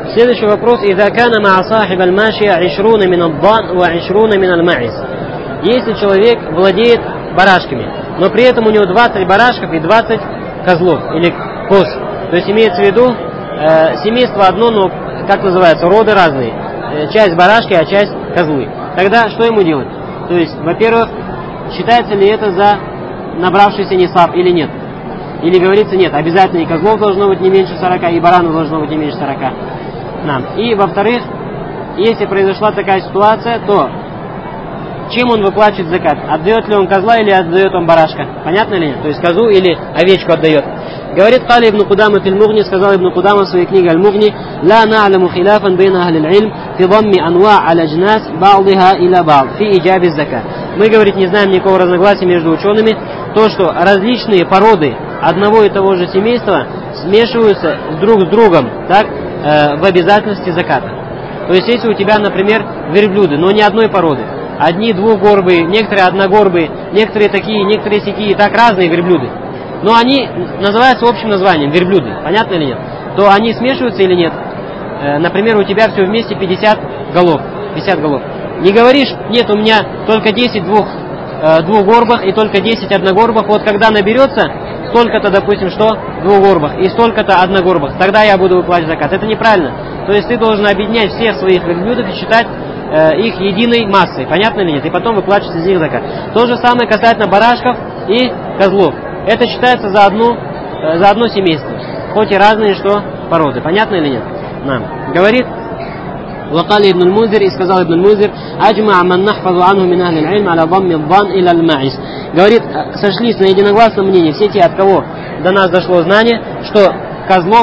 Следующий вопрос. «Иза кана ма сахиб аль-машия 20 мин ад-дан ва 20 мин аль-ма'ис». Если человек владеет барашками, но при этом у него 20 барашков и 20 козлов или коз, то есть имеется в виду семейство одно, но, как называется, роды разные. Часть барашки, а часть козлы. Тогда что ему делать? То есть, во-первых, считается ли это за набравшийся нисаб или нет? Или говорится, нет, обязательно и козлов должно быть не меньше 40, и баранов должно быть не меньше 40. И, во-вторых, если произошла такая ситуация, то чем он выплачивает закат? Отдает ли он козла или отдает он барашка? Понятно ли нет? То есть козу или овечку отдает. Говорит Кали ибн Кудама фил-Мугни, сказал ибн Кудама в своей книге Аль-Мугни: «Ла на'ламу хиляфан бейна ахли аль-илм фи дамми анва' аль-аджнас ба'диха иля ба'д фи иджаби закат». Мы, говорит, не знаем никакого разногласия между учеными, то, что различные породы одного и того же семейства смешиваются друг с другом, так, в обязательности заката. То есть, если у тебя, например, верблюды, но не одной породы, одни двухгорбые, некоторые одногорбые, некоторые такие, некоторые сякие, так разные верблюды, но они называются общим названием верблюды, понятно или нет? То они смешиваются или нет? Например, у тебя все вместе 50 голов. 50 голов. Не говоришь, нет, у меня только 10 двухгорбых и только 10 одногорбых. Вот когда наберется столько-то, допустим, что двухгорбых и столько-то одногорбых, тогда я буду выплачивать закат. Это неправильно. То есть ты должен объединять всех своих верблюдов и считать их единой массой. Понятно или нет? И потом выплачивать из них закат. То же самое касательно барашков и козлов. Это считается за одно семейство. Хоть и разные что породы. Понятно или нет? Говорит وقال ابن المنذر, и сказал ибн Мунзир: «Аджма ман нахфазу анху мин ахли аль-илм аля дамми ад-дан иля аль-ма'ис». Говорит, сошлись на единогласном мнении все те, от кого до нас дошло знание, что козлов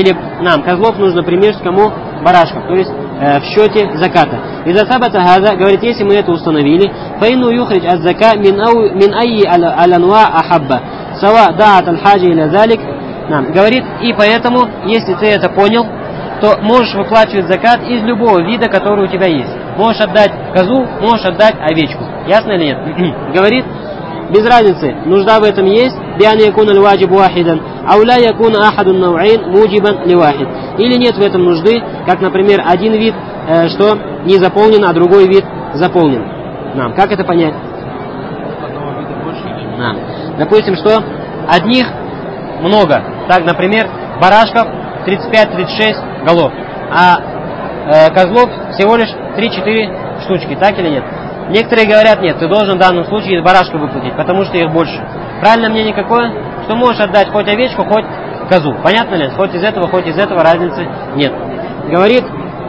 нужно примерить кому? Барашков, то есть в счете заката. Иза сабата хаза, говорит, если мы это установили, фаину юхридж аз-зака мин айи аль-анва ахабба сава даат аль-хаджи иля залик. Говорит, и поэтому, если ты это понял, то можешь выплачивать закат из любого вида, который у тебя есть. Можешь отдать козу, можешь отдать овечку. Ясно или нет? Говорит, без разницы, нужда в этом есть. Биан якун аль-ваджиб вахидан, ауля якун ахадун нау'ин муджибан ли-вахид. Или нет в этом нужды, как, например, один вид, что не заполнен, а другой вид заполнен. Как это понять? Допустим, что одних много. Так, например, барашков 35-36 голов, а козлов всего лишь 3-4 штучки, так или нет? Некоторые говорят, нет, ты должен в данном случае из барашка выплатить, потому что их больше. Правильное мнение какое? Что можешь отдать хоть овечку, хоть козу. Понятно ли? Хоть из этого разницы нет. Говорит,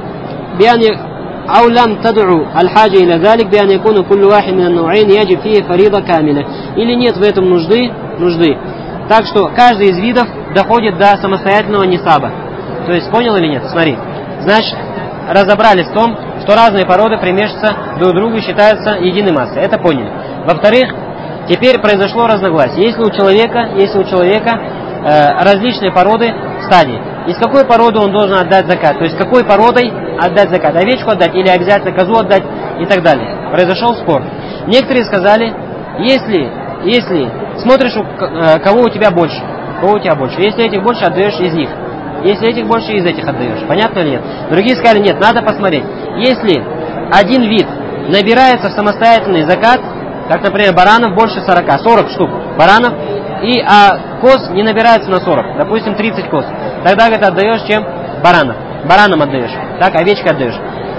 «Аулам тад'у аль-хаджа иля залик биан якуну куллу вахид мин ан-нау'ин яджиб фиhi фарида камиля». Или нет в этом нужды. Так что каждый из видов доходит до самостоятельного нисаба. То есть, понял или нет? Смотри. Значит, разобрались в том, что разные породы примешиваются друг к другу и считаются единой массой. Это поняли. Во-вторых, теперь произошло разногласие. Если у человека различные породы стадии, из какой породы он должен отдать закат? То есть, какой породой отдать закат? Овечку отдать или обязательно козу отдать и так далее. Произошел спор. Некоторые сказали, если смотришь, кого у тебя больше. Если этих больше, отдаешь из них. Если этих больше, из этих отдаешь. Понятно или нет? Другие сказали, нет, надо посмотреть. Если один вид набирается в самостоятельный закат, как, например, баранов больше 40 штук баранов, а коз не набирается на 40, допустим, 30 коз, тогда, говорит, отдаешь чем? Баранам отдаешь. Так, овечке отдаешь.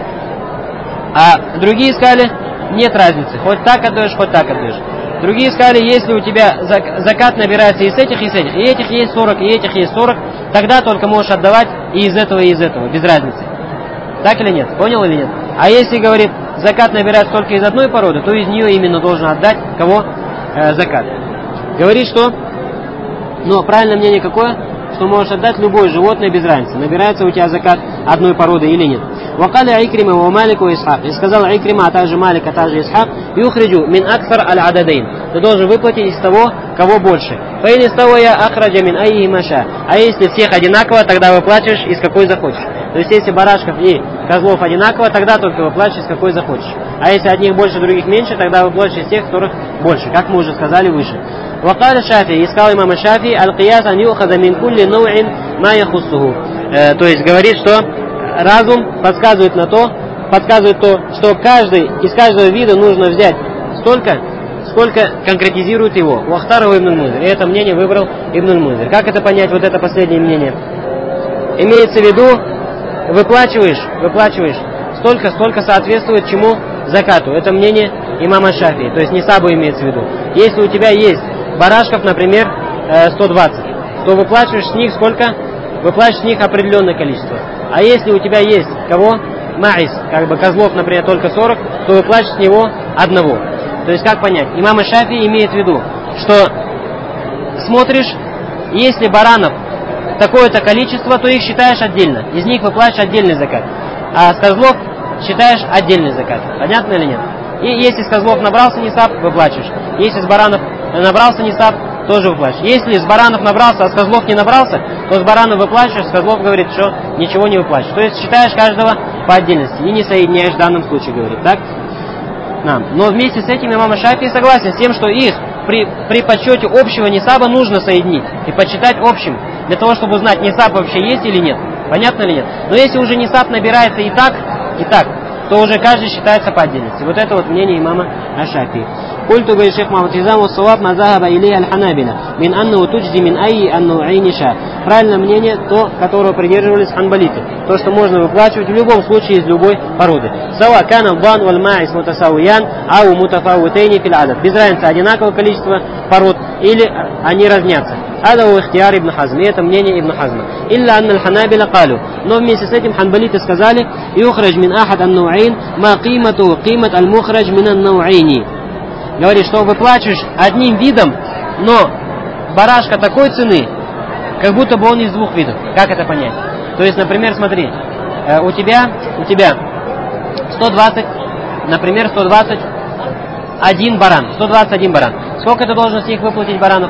А другие сказали, нет разницы. Хоть так отдаешь, хоть так отдаешь. Другие сказали, если у тебя закат набирается из этих, и этих есть 40, и этих есть 40, тогда только можешь отдавать и из этого, без разницы. Так или нет? Понял или нет? А если, говорит, закат набирается только из одной породы, то из нее именно должен отдать кого? Закат. Говорит, что, но правильное мнение какое? Что можешь отдать любое животное без разницы, набирается у тебя закат одной породы или нет. Вакаля Икрима ва Малик ва Исхак. И сказал Икрима, а также Малик, а также Исхак, юхриджу мин акфар аль-ададейн. Ты должен выплатить из того, кого больше. Фаин из того я ахраджа мин айи маша. А если всех одинаково, тогда выплачиваешь из какой захочешь. То есть если барашков и козлов одинаково, тогда только выплачиваешь из какой захочешь. А если одних больше, других меньше, тогда выплачиваешь из тех, которых больше, как мы уже сказали выше. Вакаля Шафи, и сказал имам Шафи, аль-кияс ан юхаза мин кулли нау'ин ма яхуссуху. То есть говорит, что разум подсказывает то, что из каждого вида нужно взять столько, сколько конкретизирует его. Уахтару Ибн аль-Мунзир. И это мнение выбрал Ибн аль-Мунзир. Как это понять, вот это последнее мнение? Имеется в виду, выплачиваешь столько, сколько соответствует чему? Закату. Это мнение имама Шафии. То есть нисабу имеется в виду. Если у тебя есть барашков, например, 120, то выплачиваешь с них сколько? Выплачиваешь с них определенное количество. А если у тебя есть кого? Маис, как бы козлов, например, только 40, то выплачиваешь с него одного. То есть как понять? Имам Шафии имеет в виду, что смотришь, если баранов такое-то количество, то их считаешь отдельно. Из них выплачиваешь отдельный закат. А с козлов считаешь отдельный закат. Понятно или нет? И если с козлов набрался нисаб, выплачиваешь. Если с баранов набрался нисаб, тоже выплачиваешь. Если с баранов набрался, а с козлов не набрался, то с баранов выплачиваешь, с козлов говорит, что ничего не выплачиваешь. То есть считаешь каждого по отдельности и не соединяешь в данном случае, говорит. Так? Но вместе с этим имам Шафии согласен с тем, что их при подсчете общего нисаба нужно соединить и подсчитать общим, для того, чтобы узнать, нисаб вообще есть или нет. Понятно или нет? Но если уже нисаб набирается и так, то уже каждый считается по отдельности. Вот это вот мнение имама Аш-Шафии. قلت بالشيخ محمد تزام والصواب ما ذهب إليه الحنابلة من أنه تجزي من أي النوعين شاء. Правильное мнение, то, которого придерживались ханбалиты. То, что можно выплачивать в любом случае из любой породы. سواء كان الضان والماعز متساويان أو متفاوتين في العدد. Без разницы, одинаковое количество пород или они разнятся. هذا هو اختيار ابن حزم. Это мнение Ибн Хазма. إلا أن الحنابلة قالوا. Но вместе с этим ханбалиты сказали: يخرج من أحد النوعين ما قيمته قيمة المخرج من النوعين. Говорит, что выплачиваешь одним видом, но барашка такой цены, как будто бы он из двух видов. Как это понять? То есть, например, смотри, у тебя 120, например, 121 баран. 121 баран. Сколько ты должен с них выплатить баранов?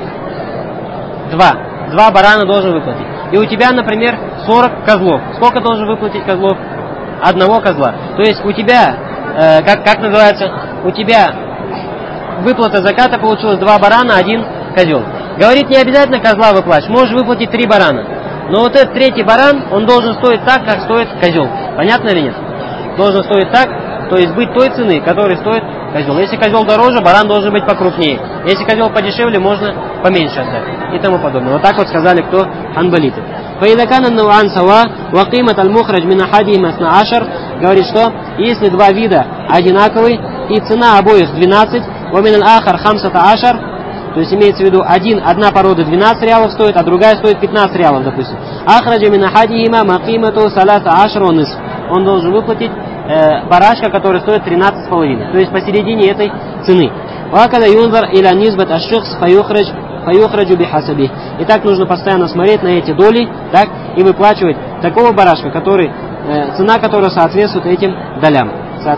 2 барана должен выплатить. И у тебя, например, 40 козлов. Сколько должен выплатить козлов? Одного козла. То есть у тебя, как называется, у тебя выплата заката получилась 2 барана, 1 козел. Говорит, не обязательно козла выплачивать, можешь выплатить 3 барана. Но вот этот третий баран, он должен стоить так, как стоит козел. Понятно или нет? Должен стоить так, то есть быть той цены, которой стоит козел. Если козел дороже, баран должен быть покрупнее. Если козел подешевле, можно поменьше отдать. И тому подобное. Вот так вот сказали кто? Ханбалиты. فإذا كان النوعان سواء وقيمة المخرج من أحدهما 12, говорит, что если два вида одинаковые и цена обоих 12, ومن الآخر 15, то есть имеется в виду одна порода 12 реалов стоит, а другая стоит 15 реалов, допустим. أخرج من أحدهما ما قيمته 13 ونصف. Он должен выплатить барашка, который стоит 13,5. То есть посередине этой цены. وهكذا ينظر إلى نسبة الشخص فيخرج بحسبه. И так нужно постоянно смотреть на эти доли, так, и выплачивать такого барашка, цена которого соответствует этим долям.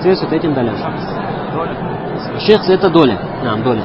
Шихс это доля. Доля.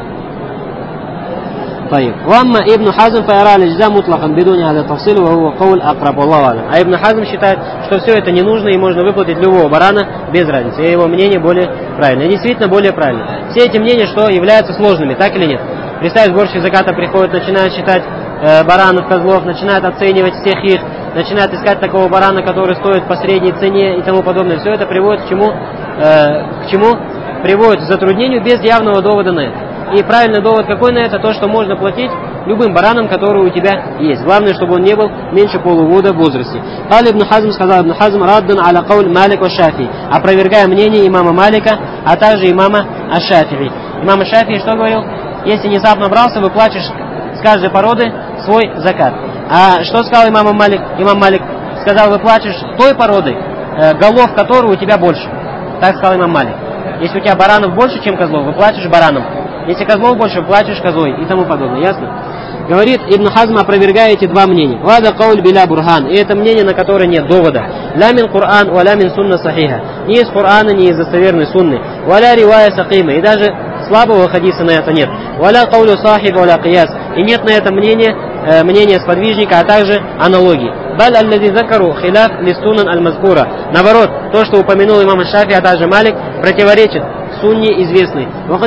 طيب. وأما ابن حزم فيرى الإجزاء مطلقا بدون هذا التفصيل وهو قول أقرب والله أعلم. А Ибн Хазм считает, что все это не нужно и можно выплатить любого барана без разницы. И его мнение более правильное. И действительно более правильное. Все эти мнения, что являются сложными, так или нет? Представь, сборщик заката приходит, начинает считать баранов, козлов, начинает оценивать всех их, начинает искать такого барана, который стоит по средней цене и тому подобное. Все это приводит к чему? Приводит к затруднению без явного довода на это. И правильный довод какой на это? То, что можно платить любым баранам, которые у тебя есть. Главное, чтобы он не был меньше полугода в возрасте. Ибн Хазм сказал, Ибн Хазм раддан аля кауль Малик ва Шафии, опровергая мнение имама Малика, а также имама Аш-Шафии. Имам Аш-Шафии что говорил? Если нисаб набрался, выплачешь с каждой породы свой закат. А что сказал имам Малик? Имам Малик сказал, выплачешь той породы, голов которой у тебя больше. Так сказал имам Малик. Если у тебя баранов больше, чем козлов, выплачешь бараном. Если козлов больше, платишь козой и тому подобное. Ясно? Говорит Ибн Хазм, опровергая эти два мнения. Вада кауль биля бурхан. И это мнение, на которое нет довода. Ля мин Кур'ан, ва ля мин сунна сахиха. Ни из Кур'ана, ни из достоверной сунны. Ва ля ривая сакима. И даже слабого хадиса на это нет. Ва ля каулю сахиб, ва ля кияс. И нет на это мнение сподвижника, а также аналогии. Баль аллади закару хиляф листунан аль-мазкура. Наоборот, то, что упомянул имам Шафи, а также Малик, противоречит сунне известной.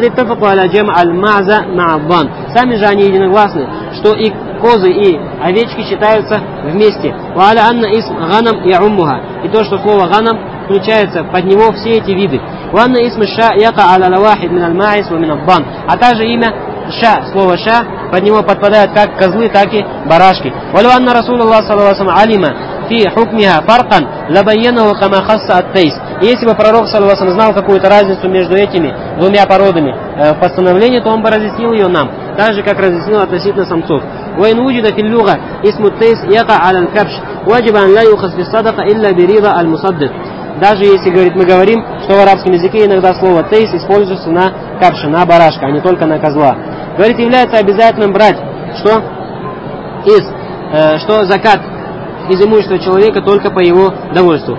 Сами же они единогласны, что и козы, и овечки считаются вместе. и то, что слово ганам включается под него все эти виды. Ванна исм ша яка аля лавахид мин аль-маис ва мин ад-дан. А также имя ша, слово ша, под него подпадают как козлы, так и барашки. Валю анна Расулуллах саллаллаху алейхи ва саллям алима фи хукмиха фаркан лабайянаху кама хасса ат-тайс. Если бы пророк саллаллаху алейхи ва саллям знал какую-то разницу между этими двумя породами в постановлении, то он бы разъяснил ее нам, так же как разъяснил относительно самцов. وإن وجد في اللغة اسم التيس يقع على الكبش وجب أن لا يؤخذ في الصدقة إلا برضا المصدق. Даже если, говорит, мы говорим, что в арабском языке иногда слово тейс используется на капша, на барашка, а не только на козла. Говорит, является обязательным брать, что закат из имущества человека только по его довольству.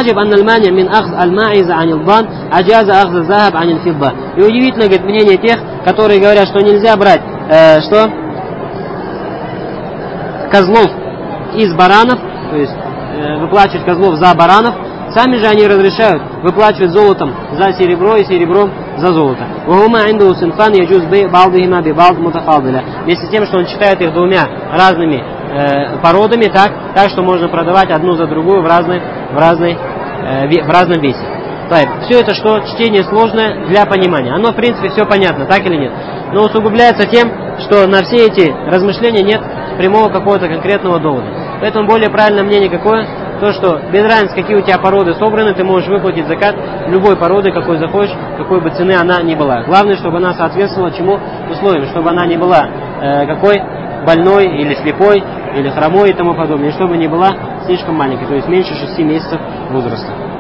И удивительно, говорит, мнение тех, которые говорят, что нельзя брать козлов из баранов, то есть выплачивать козлов за баранов. Сами же они разрешают выплачивать золотом за серебро и серебром за золото. Вместе с тем, что он считает их двумя разными породами, так что можно продавать одну за другую в разном весе. Все это чтение сложное для понимания. Оно в принципе все понятно, так или нет? Но усугубляется тем, что на все эти размышления нет прямого какого-то конкретного довода. Поэтому более правильное мнение какое? То, что без разницы, какие у тебя породы собраны, ты можешь выплатить закат любой породы, какой захочешь, какой бы цены она ни была. Главное, чтобы она соответствовала чему условиям, чтобы она не была какой больной или слепой, или хромой и тому подобное, и чтобы не была слишком маленькой, то есть меньше 6 месяцев возраста.